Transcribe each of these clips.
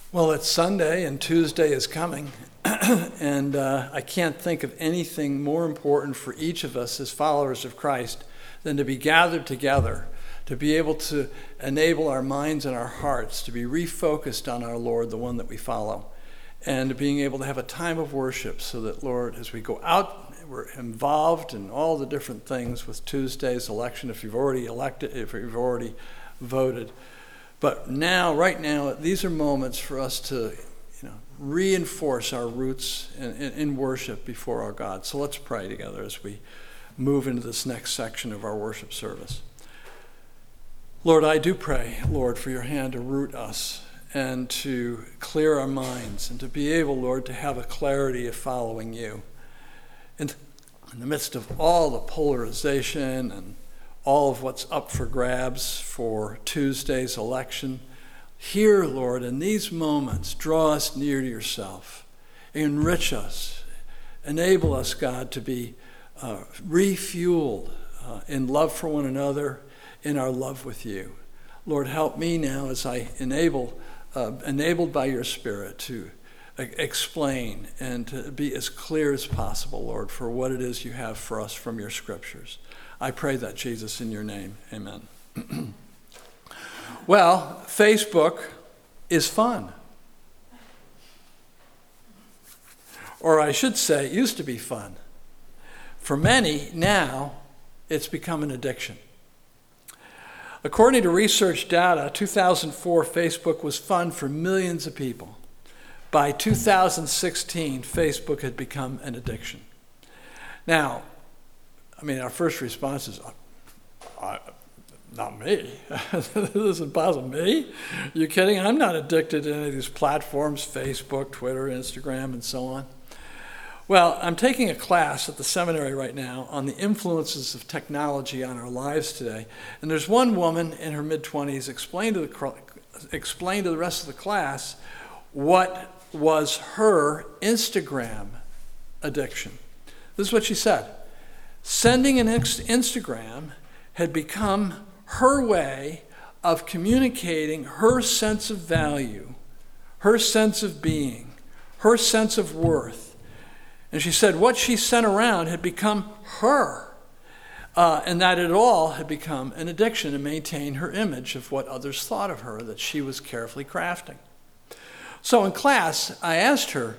Well, it's Sunday and Tuesday is coming, and I can't think of anything more important for each of us as followers of Christ than to be gathered together, to be able to enable our minds and our hearts to be refocused on our Lord, the one that we follow, and being able to have a time of worship so that, Lord, as we go out, we're involved in all the different things with Tuesday's election, if you've already elected, if you've already voted. But now, right now, these are moments for us to, reinforce our roots in worship before our God. So let's pray together as we move into this next section of our worship service. Lord, I do pray, Lord, for your hand to root us and to clear our minds and to be able, Lord, to have a clarity of following you. In the midst of all the polarization and all of what's up for grabs for Tuesday's election, here, Lord, in these moments, draw us near to yourself. Enrich us. Enable us, God, to be refueled in love for one another, in our love with you. Lord, help me now as I enabled by your Spirit to explain and to be as clear as possible, Lord, for what it is you have for us from your scriptures. I pray that, Jesus, in your name. Amen. Well, Facebook is fun. Or I should say, it used to be fun. For many, now, it's become an addiction. According to research data, 2004, Facebook was fun for millions of people. By 2016, Facebook had become an addiction. Now, our first response is, not me. This isn't possible. Me? You kidding? I'm not addicted to any of these platforms, Facebook, Twitter, Instagram, and so on. Well, I'm taking a class at the seminary right now on the influences of technology on our lives today. And there's one woman in her mid-20s explained to the rest of the class what was her Instagram addiction. This is what she said. Sending an Instagram had become her way of communicating her sense of value, her sense of being, her sense of worth. And she said what she sent around had become her, and that it all had become an addiction to maintain her image of what others thought of her that she was carefully crafting. So in class, I asked her,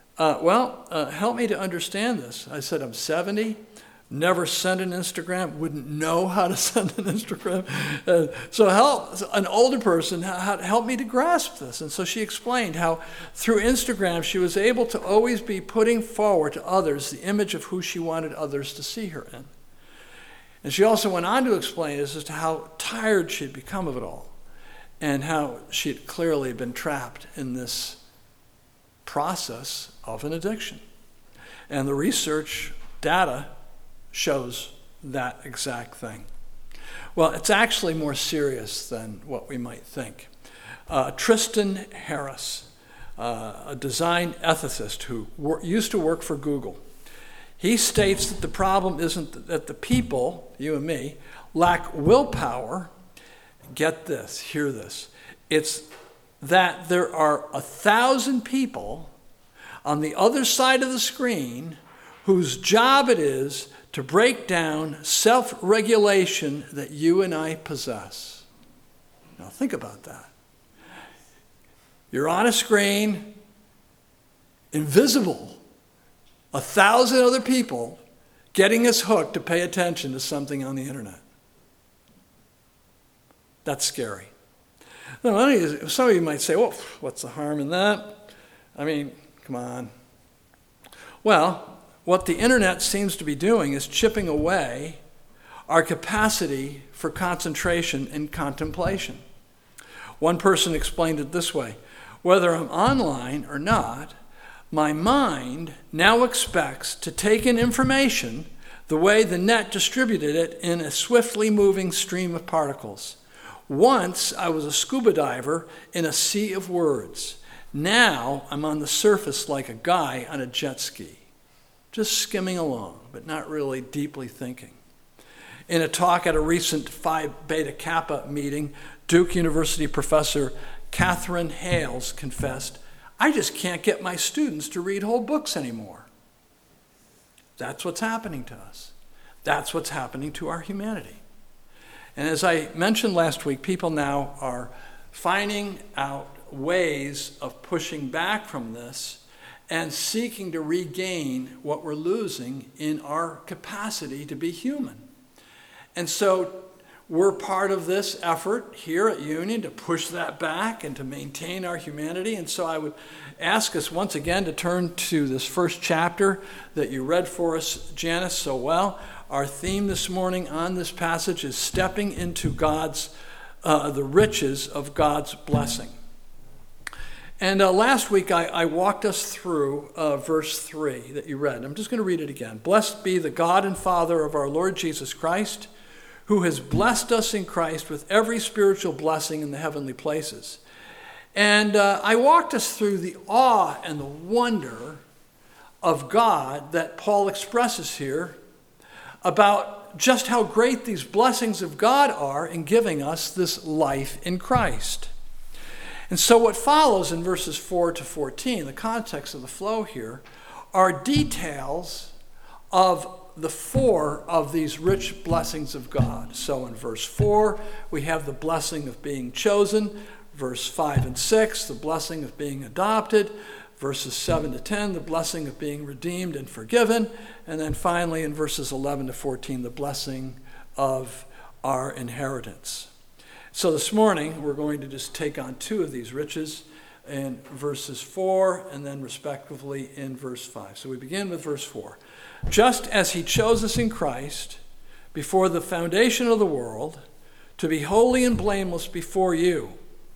help me to understand this. I said, I'm 70. Never sent an Instagram, wouldn't know how to send an Instagram. So help an older person help me to grasp this. And so she explained how through Instagram she was able to always be putting forward to others the image of who she wanted others to see her in. And she also went on to explain as to how tired she'd become of it all and how she had clearly been trapped in this process of an addiction. And the research data shows that exact thing. Well, it's actually more serious than what we might think. Tristan Harris, a design ethicist who used to work for Google, he states that the problem isn't that the people, you and me, lack willpower. Get this, hear this. It's that there are 1,000 people on the other side of the screen whose job it is to break down self-regulation that you and I possess. Now think about that. You're on a screen, invisible, 1,000 other people getting us hooked to pay attention to something on the internet. That's scary. Now, some of you might say, well, what's the harm in that? Come on. Well, what the internet seems to be doing is chipping away our capacity for concentration and contemplation. One person explained it this way: whether I'm online or not, my mind now expects to take in information the way the net distributed it in a swiftly moving stream of particles. Once I was a scuba diver in a sea of words. Now I'm on the surface like a guy on a jet ski. Just skimming along, but not really deeply thinking. In a talk at a recent Phi Beta Kappa meeting, Duke University professor Catherine Hales confessed, "I just can't get my students to read whole books anymore." That's what's happening to us. That's what's happening to our humanity. And as I mentioned last week, people now are finding out ways of pushing back from this and seeking to regain what we're losing in our capacity to be human. And so we're part of this effort here at Union to push that back and to maintain our humanity. And so I would ask us once again to turn to this first chapter that you read for us, Janice, so well. Our theme this morning on this passage is stepping into the riches of God's blessing. And last week I walked us through verse 3 that you read. I'm just going to read it again. "Blessed be the God and Father of our Lord Jesus Christ, who has blessed us in Christ with every spiritual blessing in the heavenly places." And I walked us through the awe and the wonder of God that Paul expresses here about just how great these blessings of God are in giving us this life in Christ. And so what follows in verses 4 to 14, the context of the flow here, are details of the 4 of these rich blessings of God. So in verse 4, we have the blessing of being chosen. Verse 5 and 6, the blessing of being adopted. Verses 7 to 10, the blessing of being redeemed and forgiven. And then finally in verses 11 to 14, the blessing of our inheritance. So this morning, we're going to just take on 2 of these riches in verses 4 and then respectively in verse 5. So we begin with verse 4. "Just as he chose us in Christ before the foundation of the world to be holy and blameless before you."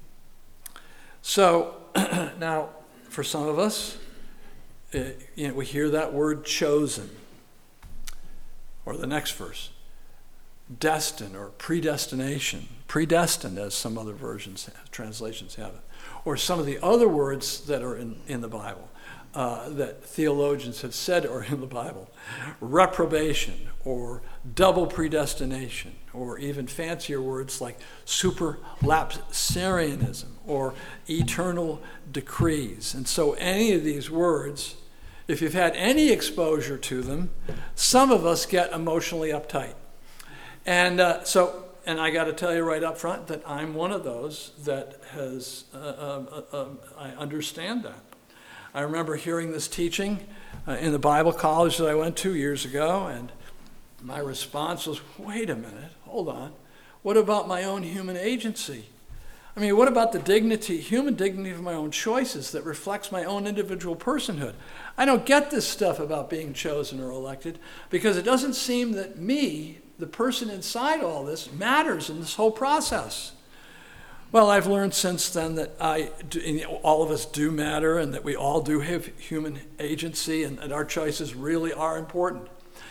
So now, for some of us, we hear that word chosen. Or the next verse, destined or predestination. Predestined, as some other translations have it. Or some of the other words that are in the Bible that theologians have said are in the Bible. Reprobation or double predestination, or even fancier words like superlapsarianism or eternal decrees. And so any of these words, if you've had any exposure to them, some of us get emotionally uptight. And and I got to tell you right up front that I'm one of those that has, I understand that. I remember hearing this teaching in the Bible college that I went to years ago, and my response was, wait a minute, hold on. What about my own human agency? I mean, what about the human dignity of my own choices that reflects my own individual personhood? I don't get this stuff about being chosen or elected because it doesn't seem that me, the person inside all this, matters in this whole process. Well, I've learned since then that all of us do matter and that we all do have human agency and that our choices really are important.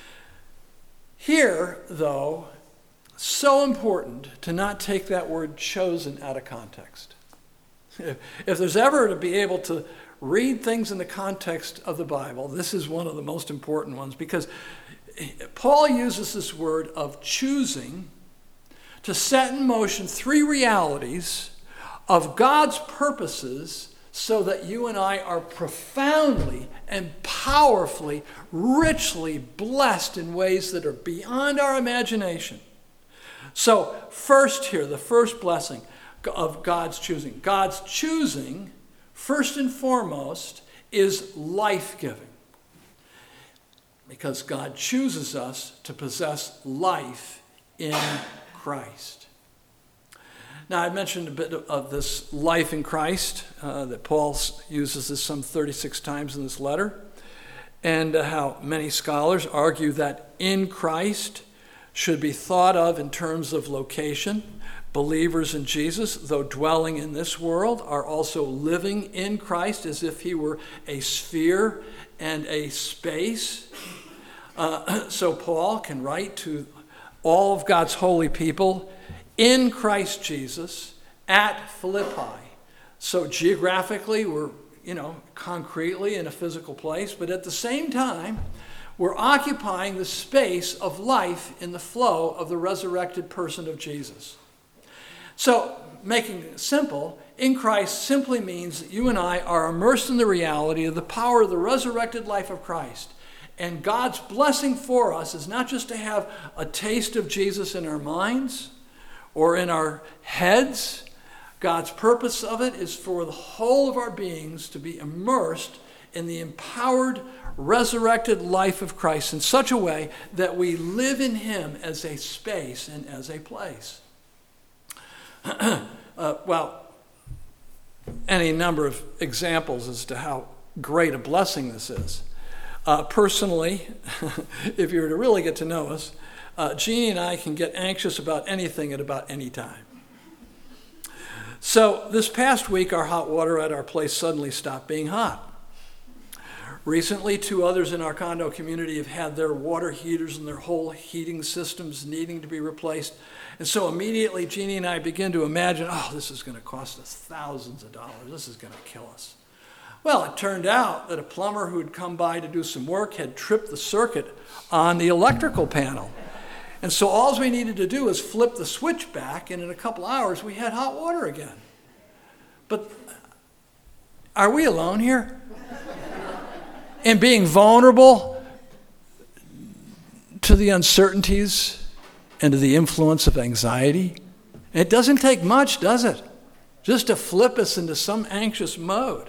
Here, though, so important to not take that word chosen out of context. If there's ever to be able to read things in the context of the Bible, this is one of the most important ones because Paul uses this word of choosing to set in motion 3 realities of God's purposes so that you and I are profoundly and powerfully, richly blessed in ways that are beyond our imagination. So first here, the first blessing of God's choosing. God's choosing, first and foremost, is life-giving. Because God chooses us to possess life in Christ. Now, I mentioned a bit of this life in Christ, that Paul uses this some 36 times in this letter, and how many scholars argue that in Christ should be thought of in terms of location. Believers in Jesus, though dwelling in this world, are also living in Christ as if he were a sphere and a space. So Paul can write to all of God's holy people in Christ Jesus at Philippi. So geographically, we're, concretely in a physical place, but at the same time, we're occupying the space of life in the flow of the resurrected person of Jesus. So, making it simple, in Christ simply means that you and I are immersed in the reality of the power of the resurrected life of Christ. And God's blessing for us is not just to have a taste of Jesus in our minds or in our heads. God's purpose of it is for the whole of our beings to be immersed in the empowered, resurrected life of Christ in such a way that we live in him as a space and as a place. Any number of examples as to how great a blessing this is. Personally, if you were to really get to know us, Jeannie and I can get anxious about anything at about any time. So this past week, our hot water at our place suddenly stopped being hot. Recently, 2 others in our condo community have had their water heaters and their whole heating systems needing to be replaced. And so immediately, Jeannie and I begin to imagine, this is going to cost us thousands of dollars. This is going to kill us. Well, it turned out that a plumber who had come by to do some work had tripped the circuit on the electrical panel. And so all we needed to do was flip the switch back, and in a couple hours, we had hot water again. But are we alone here? In being vulnerable to the uncertainties and to the influence of anxiety? It doesn't take much, does it? Just to flip us into some anxious mode.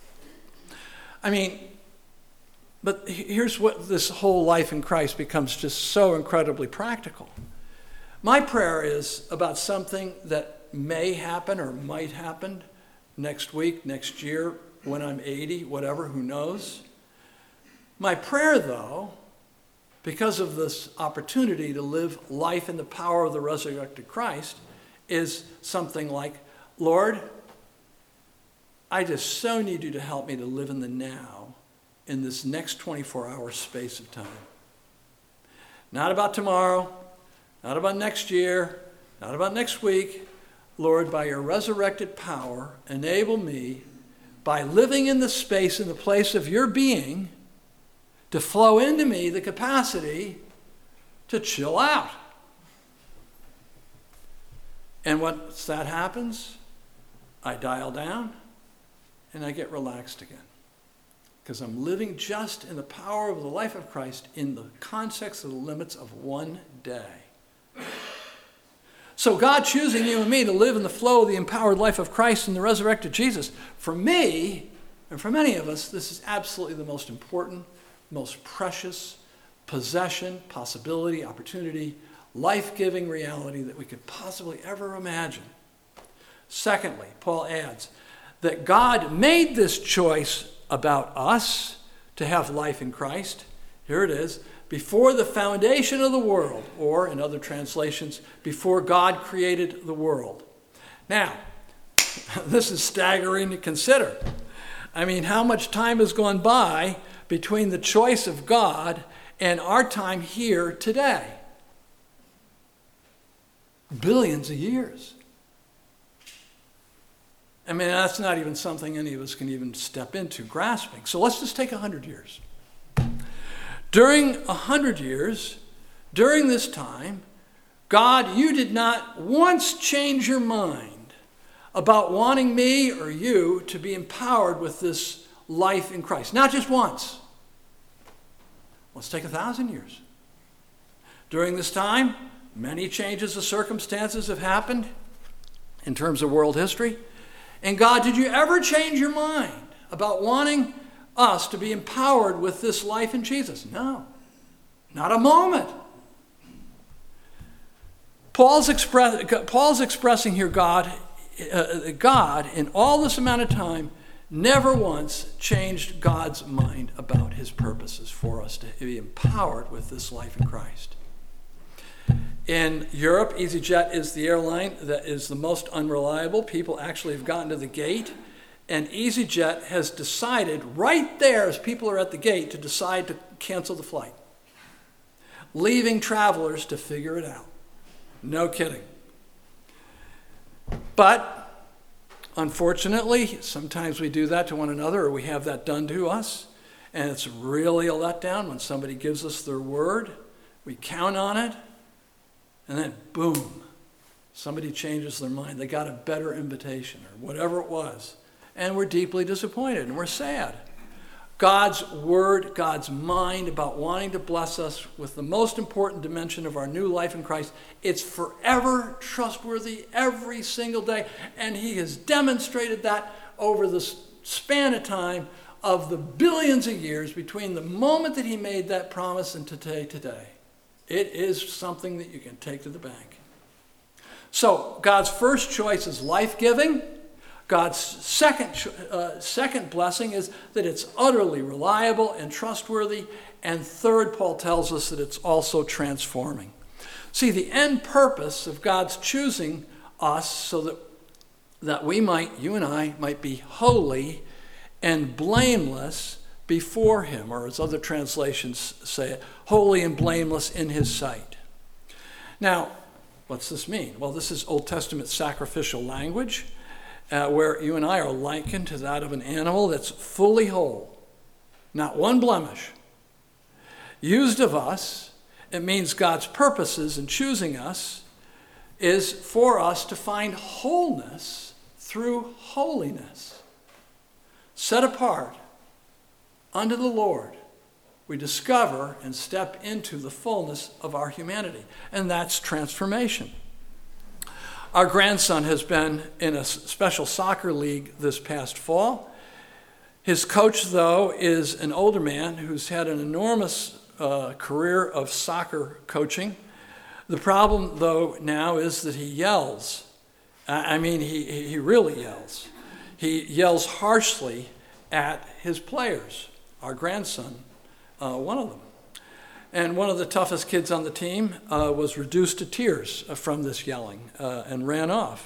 But here's what this whole life in Christ becomes just so incredibly practical. My prayer is about something that may happen or might happen next week, next year, when I'm 80, whatever, who knows. My prayer, though, because of this opportunity to live life in the power of the resurrected Christ, is something like, Lord, I just so need you to help me to live in the now in this next 24-hour space of time. Not about tomorrow, not about next year, not about next week. Lord, by your resurrected power, enable me, by living in the space, in the place of your being, to flow into me the capacity to chill out. And once that happens, I dial down and I get relaxed again. Because I'm living just in the power of the life of Christ in the context of the limits of one day. So God choosing you and me to live in the flow of the empowered life of Christ and the resurrected Jesus, for me, and for many of us, this is absolutely the most important, most precious possession, possibility, opportunity, life-giving reality that we could possibly ever imagine. Secondly, Paul adds that God made this choice about us to have life in Christ. Here it is. Before the foundation of the world, or in other translations, before God created the world. Now, this is staggering to consider. How much time has gone by between the choice of God and our time here today? Billions of years. That's not even something any of us can even step into grasping. So let's just take 100 years. During 100 years, during this time, God, you did not once change your mind about wanting me or you to be empowered with this life in Christ. Not just once. Let's take 1,000 years. During this time, many changes of circumstances have happened in terms of world history. And God, did you ever change your mind about wanting us to be empowered with this life in Jesus? No, not a moment. Paul's expressing here God in all this amount of time never once changed God's mind about his purposes for us to be empowered with this life in Christ. In Europe, EasyJet is the airline that is the most unreliable. People actually have gotten to the gate, and EasyJet has decided right there as people are at the gate to decide to cancel the flight, leaving travelers to figure it out. No kidding. But unfortunately, sometimes we do that to one another, or we have that done to us, and it's really a letdown when somebody gives us their word. We count on it. And then, boom, Somebody changes their mind. They got a better invitation or whatever it was. And we're deeply disappointed and we're sad. God's word, God's mind about wanting to bless us with the most important dimension of our new life in Christ, it's forever trustworthy every single day. And he has demonstrated that over the span of time of the billions of years between the moment that he made that promise and today. It is something that you can take to the bank. So God's first choice is life-giving. God's second blessing is that it's utterly reliable and trustworthy. And third, Paul tells us that it's also transforming. See, the end purpose of God's choosing us so that we might, you and I, might be holy and blameless before him, or as other translations say it, holy and blameless in his sight. Now, what's this mean? Well, this is Old Testament sacrificial language. Where you and I are likened to that of an animal that's fully whole, not one blemish. Used of us, it means God's purposes in choosing us is for us to find wholeness through holiness. Set apart unto the Lord, we discover and step into the fullness of our humanity, and that's transformation. Our grandson has been in a special soccer league this past fall. His coach, though, is an older man who's had an enormous career of soccer coaching. The problem, though, now is that he yells. He really yells. He yells harshly at his players. Our grandson, one of them. And one of the toughest kids on the team was reduced to tears from this yelling and ran off.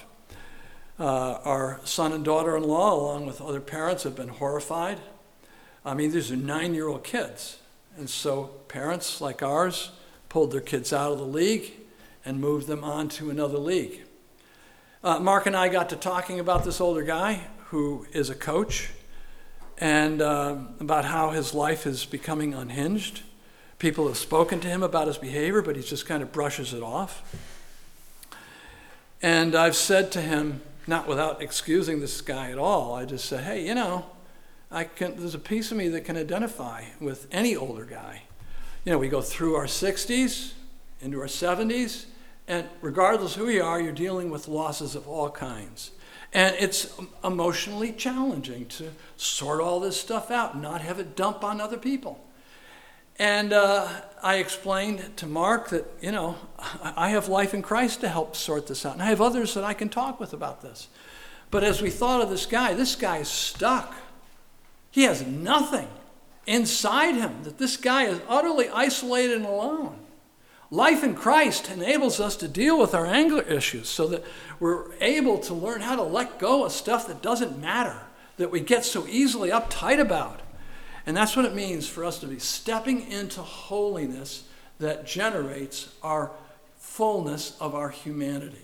Our son and daughter-in-law, along with other parents, have been horrified. These are 9-year-old kids. And so parents like ours pulled their kids out of the league and moved them on to another league. Mark and I got to talking about this older guy who is a coach and about how his life is becoming unhinged. People have spoken to him about his behavior, but he just kind of brushes it off. And I've said to him, not without excusing this guy at all, I just said, hey, there's a piece of me that can identify with any older guy. We go through our 60s, into our 70s, and regardless who you are, you're dealing with losses of all kinds. And it's emotionally challenging to sort all this stuff out and not have it dump on other people. And I explained to Mark that, I have life in Christ to help sort this out. And I have others that I can talk with about this. But as we thought of this guy is stuck. He has nothing inside him, that this guy is utterly isolated and alone. Life in Christ enables us to deal with our anger issues so that we're able to learn how to let go of stuff that doesn't matter, that we get so easily uptight about. And that's what it means for us to be stepping into holiness that generates our fullness of our humanity.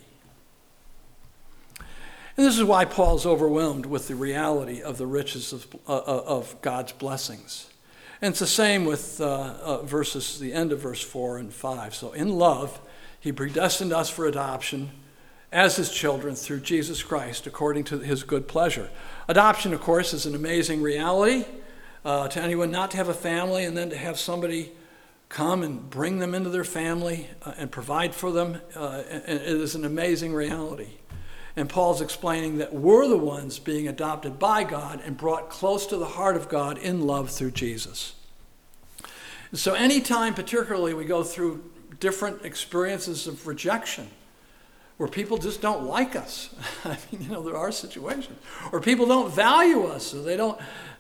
And this is why Paul's overwhelmed with the reality of the riches of God's blessings. And it's the same with the end of verse 4 and 5. So in love, he predestined us for adoption as his children through Jesus Christ, according to his good pleasure. Adoption, of course, is an amazing reality. To anyone not to have a family and then to have somebody come and bring them into their family and provide for them, it is an amazing reality. And Paul's explaining that we're the ones being adopted by God and brought close to the heart of God in love through Jesus. So anytime particularly we go through different experiences of rejection, where people just don't like us. There are situations. Or people don't value us, or they don't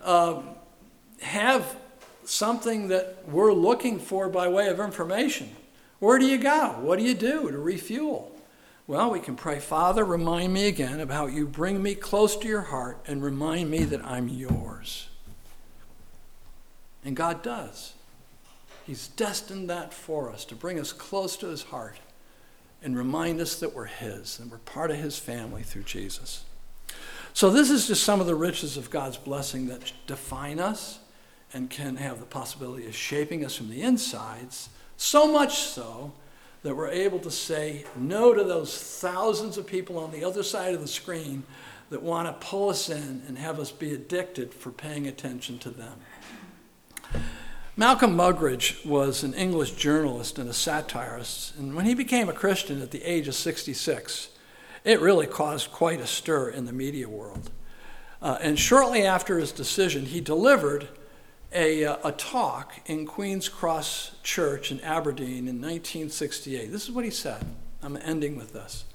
have something that we're looking for by way of information. Where do you go? What do you do to refuel? Well, we can pray, Father, remind me again of how you bring me close to your heart and remind me that I'm yours. And God does. He's destined that for us, to bring us close to his heart and remind us that we're his and we're part of his family through Jesus. So this is just some of the riches of God's blessing that define us and can have the possibility of shaping us from the insides, so much so that we're able to say no to those thousands of people on the other side of the screen that want to pull us in and have us be addicted for paying attention to them. Malcolm Muggeridge was an English journalist and a satirist, and when he became a Christian at the age of 66, it really caused quite a stir in the media world. And shortly after his decision, he delivered a talk in Queen's Cross Church in Aberdeen in 1968. This is what he said. I'm ending with this.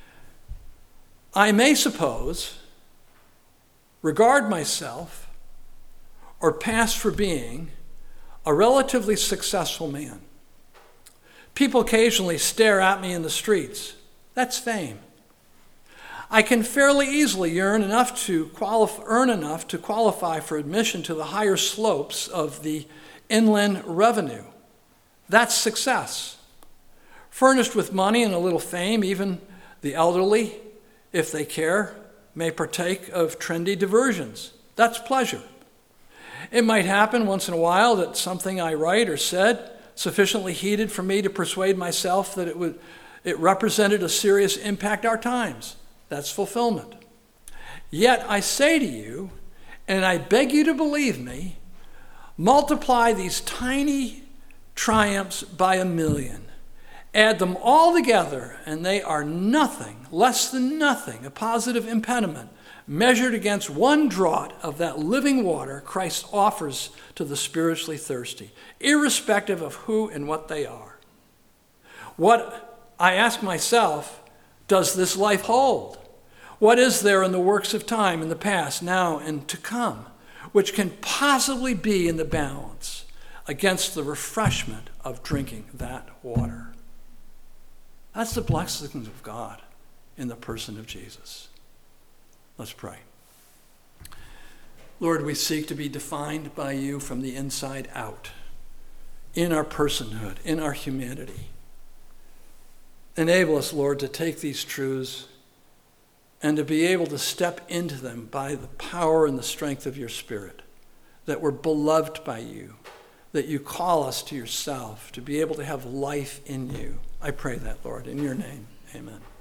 I may suppose, regard myself, or pass for being a relatively successful man. People occasionally stare at me in the streets. That's fame. I can fairly easily earn enough to qualify for admission to the higher slopes of the inland revenue. That's success. Furnished with money and a little fame, even the elderly, if they care, may partake of trendy diversions. That's pleasure. It might happen once in a while that something I write or said sufficiently heated for me to persuade myself that it represented a serious impact our times. That's fulfillment. Yet I say to you, and I beg you to believe me, multiply these tiny triumphs by 1,000,000. Add them all together, and they are nothing, less than nothing, a positive impediment, measured against one draught of that living water Christ offers to the spiritually thirsty, irrespective of who and what they are. What I ask myself, does this life hold? What is there in the works of time, in the past, now, and to come, which can possibly be in the balance against the refreshment of drinking that water? That's the blessings of God in the person of Jesus. Let's pray. Lord, we seek to be defined by you from the inside out, in our personhood, in our humanity. Enable us, Lord, to take these truths and to be able to step into them by the power and the strength of your Spirit, that we're beloved by you, that you call us to yourself, to be able to have life in you. I pray that, Lord, in your name. Amen.